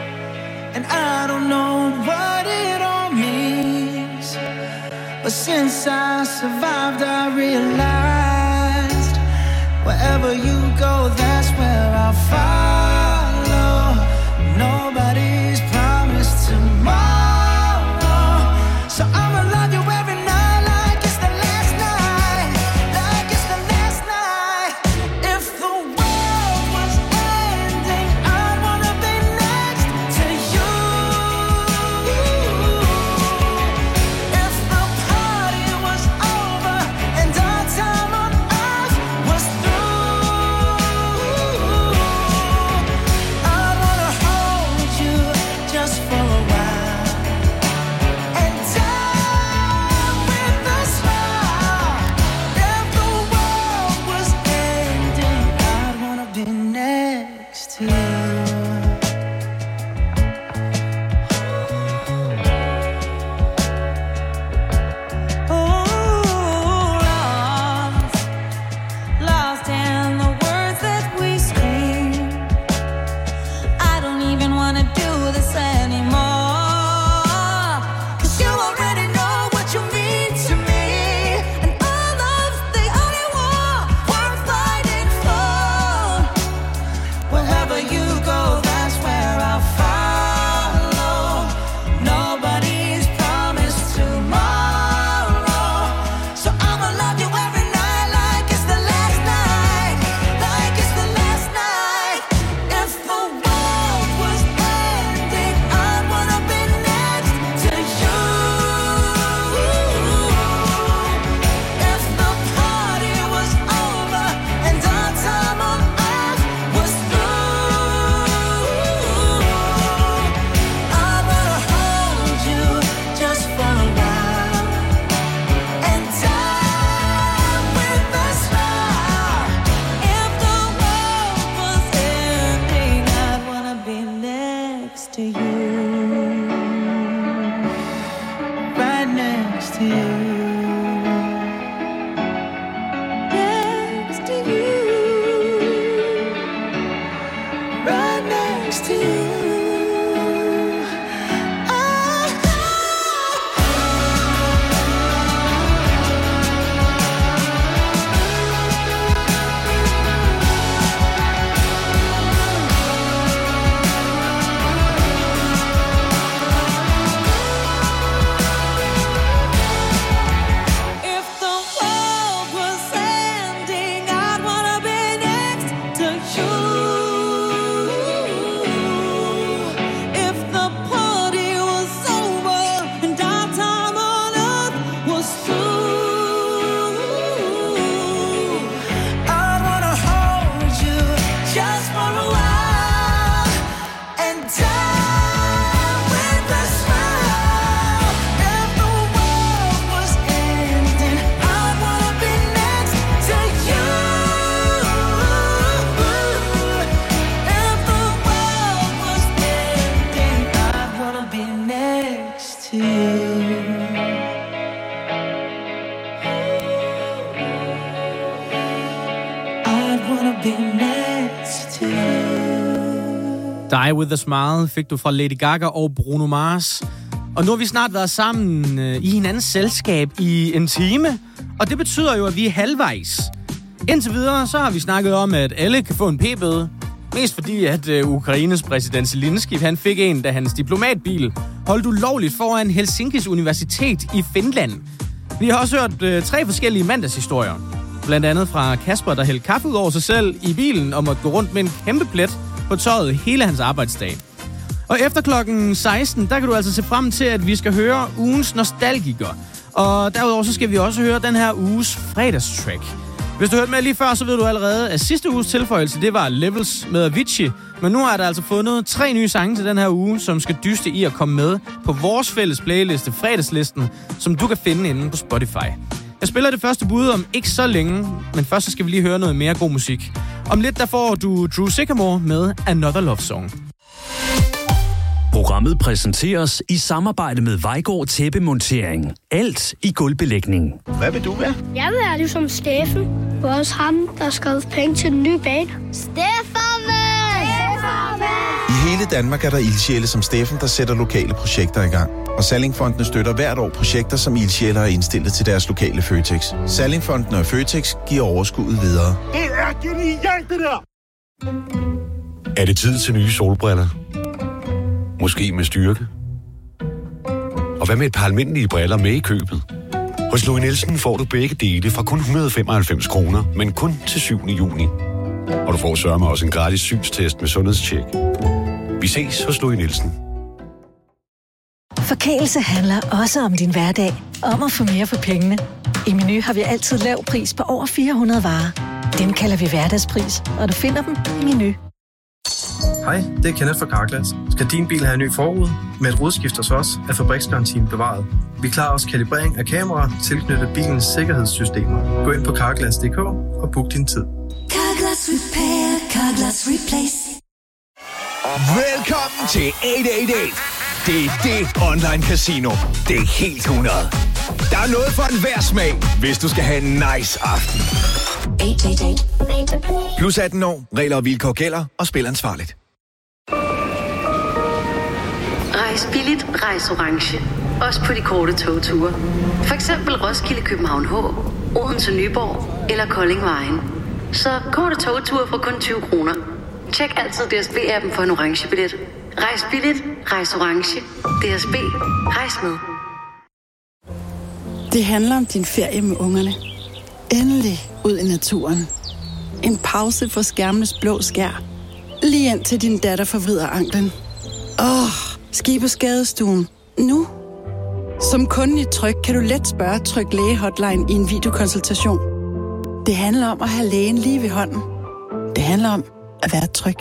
And I don't know what it all means, but since I survived I realized wherever you go, that's where I'll follow. Nobody's promised tomorrow, so I'ma love you every night like it's the last night, like it's the last night. If the world was ending, I'd wanna be next to you. If the party was over and our time on earth was Die With A Smile fik du fra Lady Gaga og Bruno Mars. Og nu har vi snart været sammen i hinandens selskab i en time, og det betyder jo, at vi er halvvejs. Indtil videre, så har vi snakket om, at alle kan få en p-bøde. Mest fordi, at Ukraines præsident Zelensky, han fik en, da hans diplomatbil holdt ulovligt foran Helsinkis Universitet i Finland. Vi har også hørt 3 forskellige mandagshistorier. Blandt andet fra Kasper, der hældte kaffe ud over sig selv i bilen og måtte gå rundt med en kæmpe plet på tøjet hele hans arbejdsdag. Og efter klokken 16, der kan du altså se frem til, at vi skal høre ugens nostalgiker. Og derudover så skal vi også høre den her uges fredagstrack. Hvis du hørte med lige før, så ved du allerede, at sidste uges tilføjelse, det var Levels med Avicii. Men nu har der altså fundet 3 nye sange til den her uge, som skal dyste i at komme med på vores fælles playliste, fredagslisten, som du kan finde inde på Spotify. Jeg spiller det første bud om ikke så længe, men først så skal vi lige høre noget mere god musik. Om lidt der får du Drew Sycamore med Another Love Song. Programmet præsenteres i samarbejde med Vejgaard Tæppemontering. Alt i gulvbelægning. Hvad vil du være? Jeg vil være ligesom Steffen. Også ham, der skrev penge til den nye bane. Steffen! I hele Danmark er der ildsjæle som Steffen, der sætter lokale projekter i gang. Og Sallingfondene støtter hvert år projekter, som ildsjæle har indstillet til deres lokale Føtex. Sallingfondene og Føtex giver overskuddet videre. Det er genialt, det der! Er det tid til nye solbriller? Måske med styrke? Og hvad med et par almindelige briller med i købet? Hos Louis Nielsen får du begge dele fra kun 195 kroner, men kun til 7. juni. Og du får sørme også en gratis synstest med sundhedstjek. Vi ses hos Louis Nielsen. Forkælelse handler også om din hverdag. Om at få mere for pengene. I Meny har vi altid lav pris på over 400 varer. Dem kalder vi hverdagspris, og du finder dem i Meny. Hej, det er Kenneth fra Carglass. Skal din bil have en ny forrude? Med et rodskift hos os er fabriksgarantien bevaret. Vi klarer også kalibrering af kameraer tilknyttet bilens sikkerhedssystemer. Gå ind på carglass.dk og book din tid. Carglass Repair, Carglass Replace. Velkommen til 888. Det er det online casino. Det er helt 100. Der er noget for enhver smag, hvis du skal have en nice aften. 888. Plus 18 år, regler og vilkår gælder, og spil ansvarligt. Rejs billigt, rejs orange. Også på de korte togture. For eksempel Roskilde, København H, Odense, Nyborg eller Kolding Vejen. Så korte togture for kun 20 kroner. Tjek altid DSB-appen for en orange billet. Rejs billigt, rejs orange. DSB, rejs med. Det handler om din ferie med ungerne. Endelig ud i naturen. En pause for skærmenes blå skær. Lige ind til din datter forvrider anklen. Ski på skadestuen. Nu. Som kunde i Tryg kan du let spørge Tryg Læge Hotline i en videokonsultation. Det handler om at have lægen lige ved hånden. Det handler om at være tryg.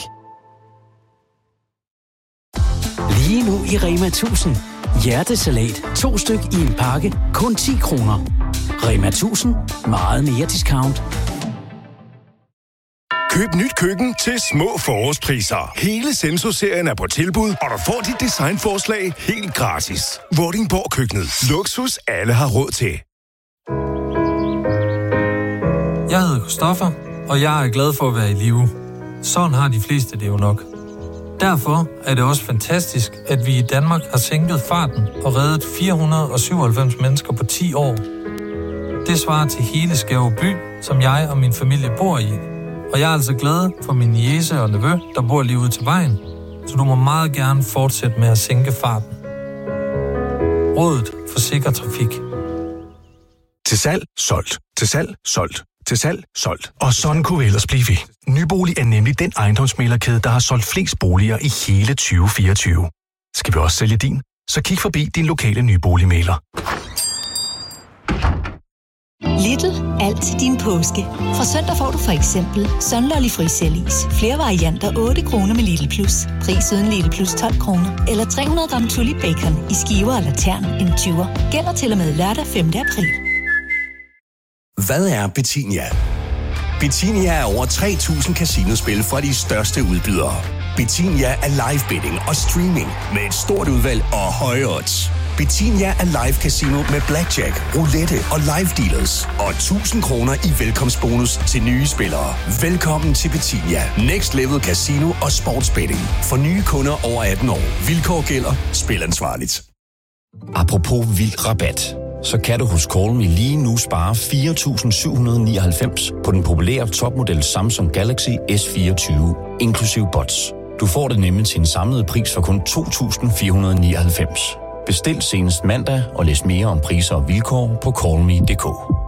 Lige nu i Rema 1000. Hjertesalat 2 styk i en pakke. Kun 10 kroner. Rema 1000. Meget mere discount. Køb nyt køkken til små forårspriser. Hele Senso-serien er på tilbud, og du får dit designforslag helt gratis. Vordingborg Køkkenet. Luksus alle har råd til. Jeg hedder Christoffer, og jeg er glad for at være i live. Sådan har de fleste det jo nok. Derfor er det også fantastisk, at vi i Danmark har sænket farten og reddet 497 mennesker på 10 år. Det svarer til hele Skæve by, som jeg og min familie bor i. Og jeg er altså glad for min niece og nevø, der bor lige ude til vejen. Så du må meget gerne fortsætte med at sænke farten. Rådet for sikker trafik. Til salg, solgt. Til salg, solgt. Til salg, solgt. Og sådan kunne vi ellers blive ved. Nybolig er nemlig den ejendomsmæglerkæde, der har solgt flest boliger i hele 2024. Skal vi også sælge din? Så kig forbi din lokale nyboligmægler. Lidl. Alt til din påske. Fra søndag får du for eksempel Sunlolly Frisellis. Flere varianter 8 kroner med Lidl Plus. Pris uden Lidl Plus 12 kroner. Eller 300 gram Tulip Bacon i skiver eller tern en 20'er. Gælder til og med lørdag 5. april. Hvad er Betinia? Betinia er over 3.000 casinospil fra de største udbydere. Betinia er live betting og streaming med et stort udvalg og høje odds. Betinia er live casino med blackjack, roulette og live dealers. Og 1.000 kroner i velkomstbonus til nye spillere. Velkommen til Betinia. Next Level Casino og Sportsbetting. For nye kunder over 18 år. Vilkår gælder. Spil ansvarligt. Apropos vild rabat, så kan du hos Call Me lige nu spare 4.799 på den populære topmodel Samsung Galaxy S24, inklusiv bots. Du får det nemlig til en samlet pris for kun 2.499. Bestil senest mandag og læs mere om priser og vilkår på callme.dk.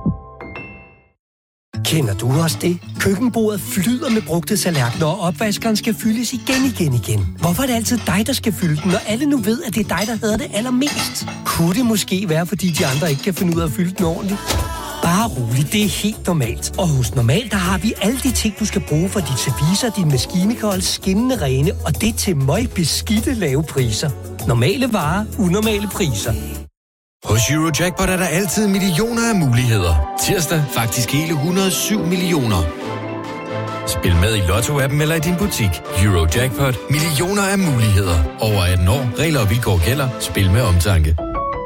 Kender du også det? Køkkenbordet flyder med brugte tallerkener, og opvaskeren skal fyldes igen. Hvorfor er det altid dig, der skal fylde den, når alle nu ved, at det er dig, der hedder det allermest? Kunne det måske være, fordi de andre ikke kan finde ud af at fylde den ordentligt? Bare roligt, det er helt normalt. Og hos Normal, der har vi alle de ting, du skal bruge for dit service og din maskinikold, skinnende rene, og det til møgbeskidte lave priser. Normale varer, unormale priser. Hos Eurojackpot er der altid millioner af muligheder. Tirsdag faktisk hele 107 millioner. Spil med i Lotto-appen eller i din butik. Eurojackpot. Millioner af muligheder. Over 18 år. Regler og vilkår gælder. Spil med omtanke.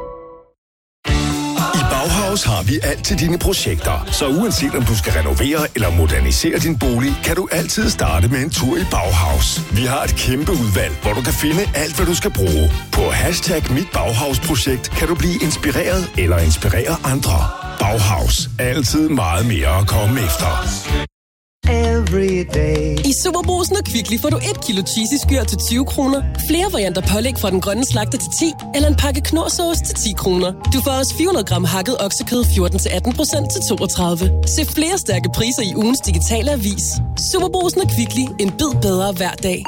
I Bauhaus har vi alt til dine projekter. Så uanset om du skal renovere eller modernisere din bolig, kan du altid starte med en tur i Bauhaus. Vi har et kæmpe udvalg, hvor du kan finde alt, hvad du skal bruge. På #MitBauhausprojekt kan du blive inspireret eller inspirere andre. Bauhaus. Altid meget mere at komme efter. I Superbrugsen og Kvickly får du 1 kilo cheesy skyr til 20 kroner, flere varianter pålæg fra den grønne slagter til 10, eller en pakke knorrsauce til 10 kroner. Du får også 400 gram hakket oksekød 14-18% til 32. Se flere stærke priser i ugens digitale avis. Superbrugsen og Kvickly. En bid bedre hver dag.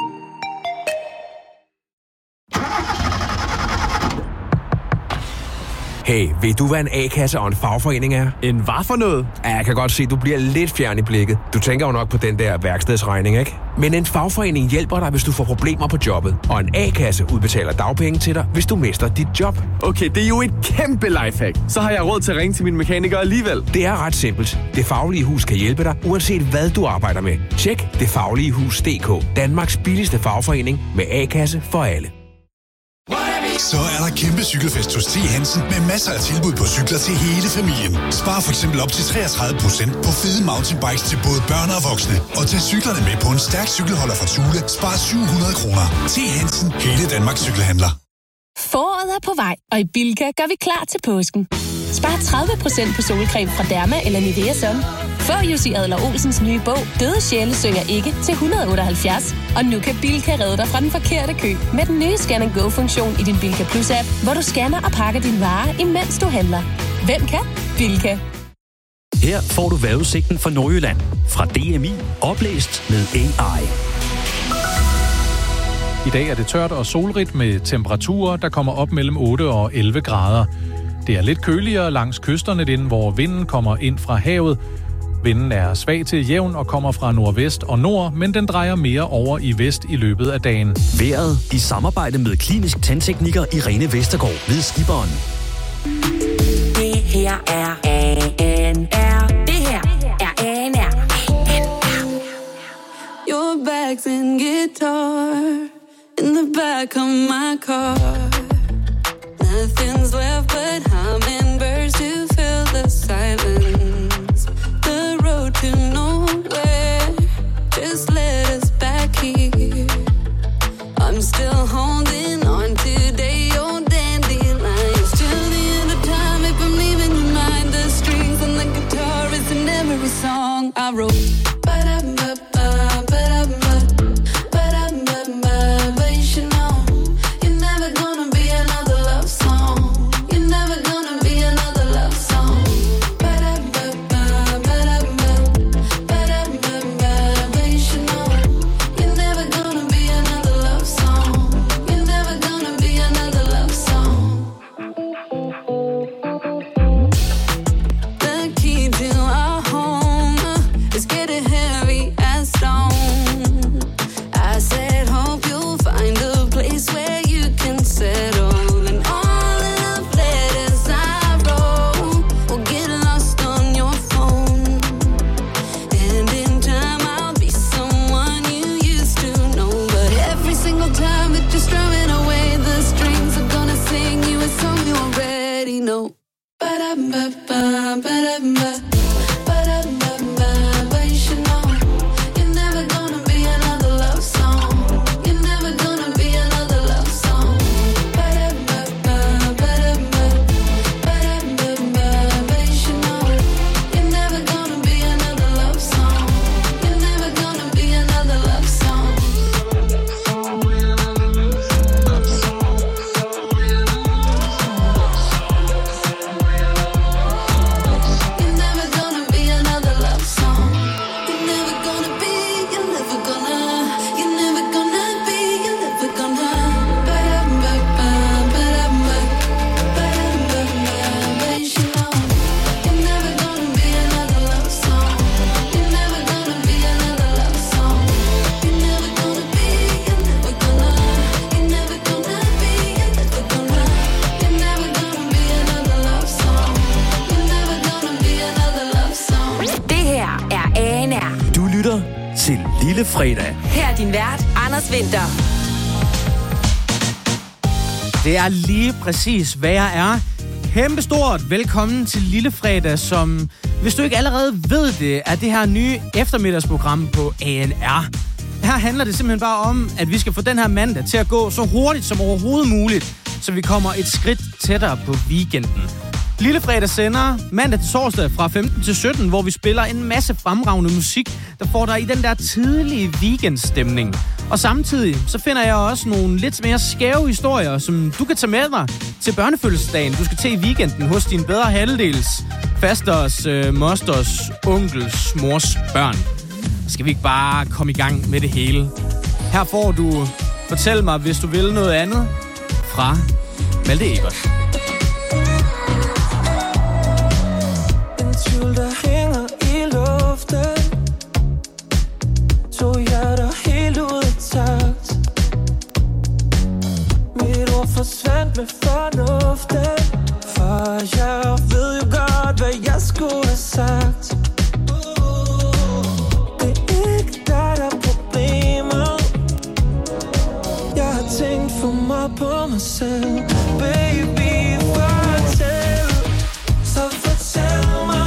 Hey, ved du, hvad en A-kasse og en fagforening er? En hvad for noget? Ja, jeg kan godt se, du bliver lidt fjern i blikket. Du tænker jo nok på den der værkstedsregning, ikke? Men en fagforening hjælper dig, hvis du får problemer på jobbet. Og en A-kasse udbetaler dagpenge til dig, hvis du mister dit job. Okay, det er jo et kæmpe lifehack. Så har jeg råd til at ringe til min mekaniker alligevel. Det er ret simpelt. Det Faglige Hus kan hjælpe dig, uanset hvad du arbejder med. Tjek detfagligehus.dk. Danmarks billigste fagforening med A-kasse for alle. Så er der kæmpe cykelfest hos T. Hansen med masser af tilbud på cykler til hele familien. Spar for eksempel op til 33% på fede mountainbikes til både børn og voksne. Og tag cyklerne med på en stærk cykelholder fra Thule. Spar 700 kroner. T. Hansen. Hele Danmarks cykelhandler. Foråret er på vej, og i Bilka gør vi klar til påsken. Spar 30% på solcreme fra Derma eller Nivea Sun. Få Jussi Adler-Olsens nye bog, Døde sjæle synger ikke, til 178. Og nu kan Bilka redde dig fra den forkerte kø med den nye Scan & Go-funktion i din Bilka Plus-app, hvor du scanner og pakker dine varer, imens du handler. Hvem kan? Bilka. Her får du vejrudsigten for Nordjylland fra DMI, oplæst med AI. I dag er det tørt og solrigt med temperaturer, der kommer op mellem 8 og 11 grader. Det er lidt køligere langs kysterne, hvor vinden kommer ind fra havet. Vinden er svag til jævn og kommer fra nordvest og nord, men den drejer mere over i vest i løbet af dagen. Vejret i samarbejde med klinisk tandtekniker Irene Vestergaard ved Skiberen. Det her er ANR. Det her er ANR. Your bags and guitar in the back of my car. Nothing's left but hummingbirds to fill the silence. The road to nowhere, just let us back here. I'm still holding on today, your dandelions. Till the end of time, if I'm leaving your mind, the strings on the guitar is in every song I wrote. The key to our home is Lille Fredag. Her er din vært, Anders Winter. Det er lige præcis, hvad jeg er. Kæmpestort velkommen til Lille Fredag, som, hvis du ikke allerede ved det, er det her nye eftermiddagsprogram på ANR. Her handler det simpelthen bare om, at vi skal få den her mandag til at gå så hurtigt som overhovedet muligt, så vi kommer et skridt tættere på weekenden. Lille Fredag sender mandag til torsdag fra 15 til 17, hvor vi spiller en masse fremragende musik, der får dig i den der tidlige weekendstemning. Og samtidig så finder jeg også nogle lidt mere skæve historier, som du kan tage med dig til børnefødselsdagen. Du skal til i weekenden hos din bedre halvdels, fasters, mosters, onkels, mors børn. Skal vi ikke bare komme i gang med det hele? Her får du Fortæl mig, hvis du vil noget andet fra Malte Ebert. Der hænger i luften, to hjerter helt ud af takt. Mit ord forsvandt med fornuften, for jeg ved jo godt, hvad jeg skulle have sagt. Det er ikke dig, der er problemet. Jeg har tænkt for meget på mig selv. Baby, fortæl, så fortæl mig.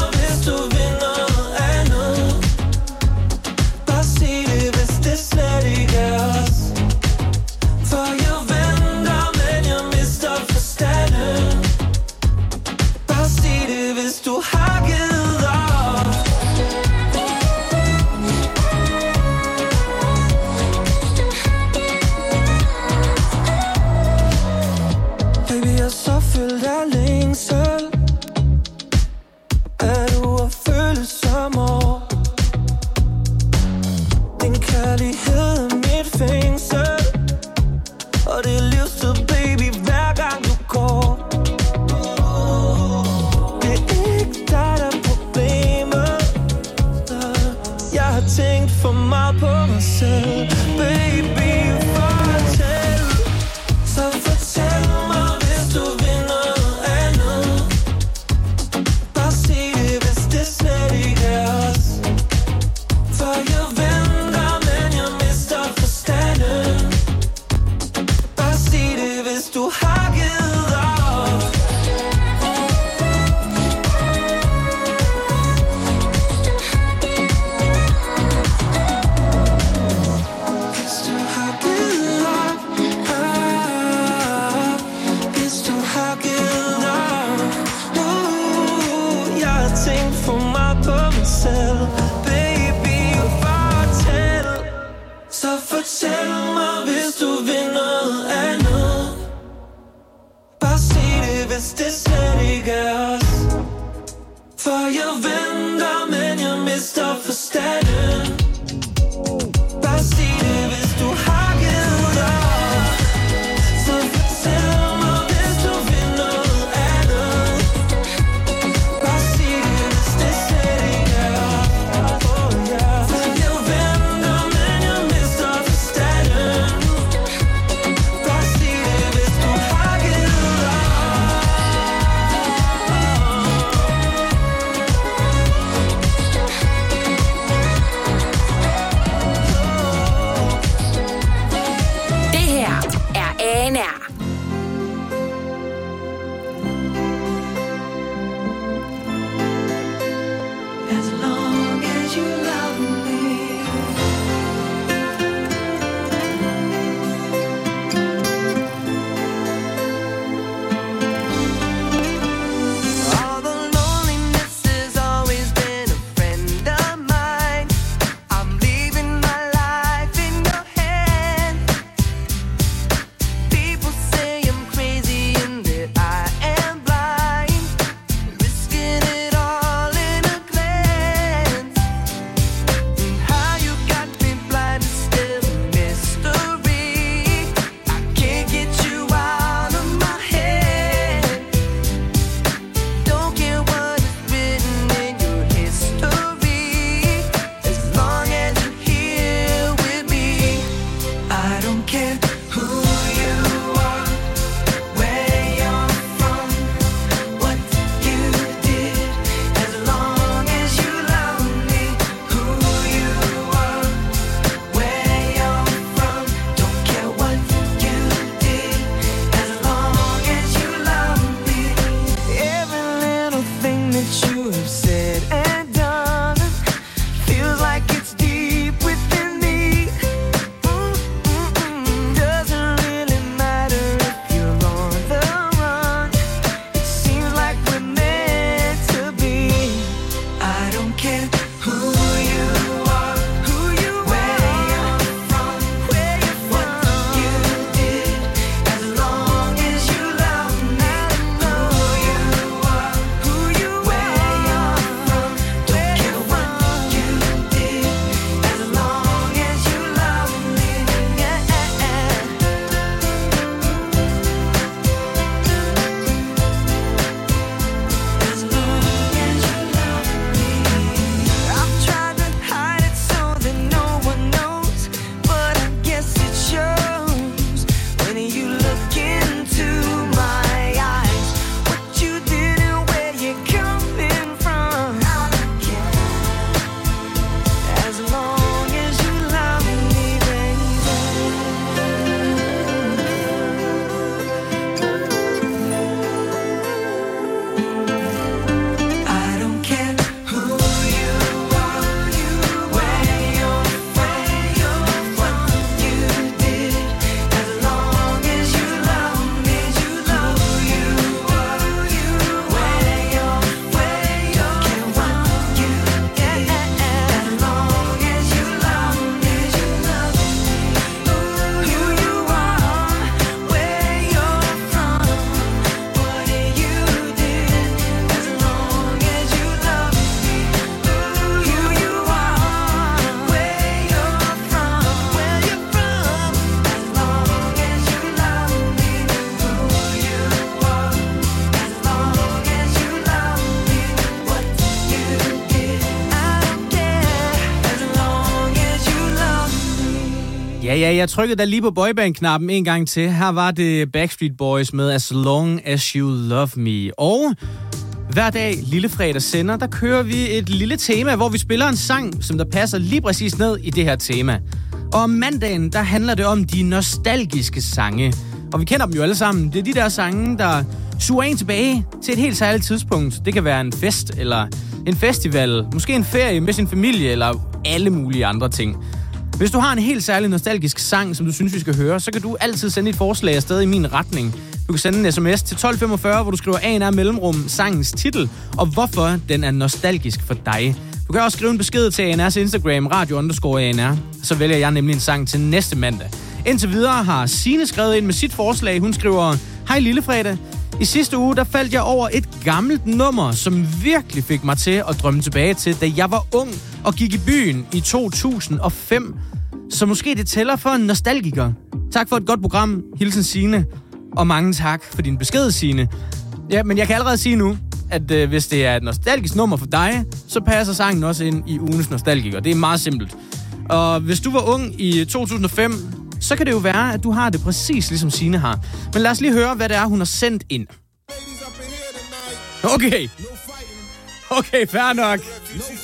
Ja, jeg trykkede da lige på boyband-knappen en gang til. Her var det Backstreet Boys med As Long As You Love Me. Og hver dag, Lillefredag sender, der kører vi et lille tema, hvor vi spiller en sang, som der passer lige præcis ned i det her tema. Og om mandagen, der handler det om de nostalgiske sange. Og vi kender dem jo alle sammen. Det er de der sange, der suger en tilbage til et helt særligt tidspunkt. Det kan være en fest, eller en festival, måske en ferie med sin familie, eller alle mulige andre ting. Hvis du har en helt særlig nostalgisk sang, som du synes, vi skal høre, så kan du altid sende et forslag afsted i min retning. Du kan sende en sms til 1245, hvor du skriver ANR mellemrum sangens titel, og hvorfor den er nostalgisk for dig. Du kan også skrive en besked til ANR's Instagram, radio_ANR. Så vælger jeg nemlig en sang til næste mandag. Indtil videre har Signe skrevet ind med sit forslag. Hun skriver: Hej Lillefredag. I sidste uge, der faldt jeg over et gammelt nummer, som virkelig fik mig til at drømme tilbage til, da jeg var ung og gik i byen i 2005. Så måske det tæller for en nostalgiker. Tak for et godt program. Hilsen Signe. Og mange tak for din besked, Signe. Ja, men jeg kan allerede sige nu, at hvis det er et nostalgisk nummer for dig, så passer sangen også ind i ugens nostalgiker. Det er meget simpelt. Og hvis du var ung i 2005, så kan det jo være, at du har det præcis ligesom Signe har. Men lad os lige høre, hvad det er, hun har sendt ind. Okay, fair nok.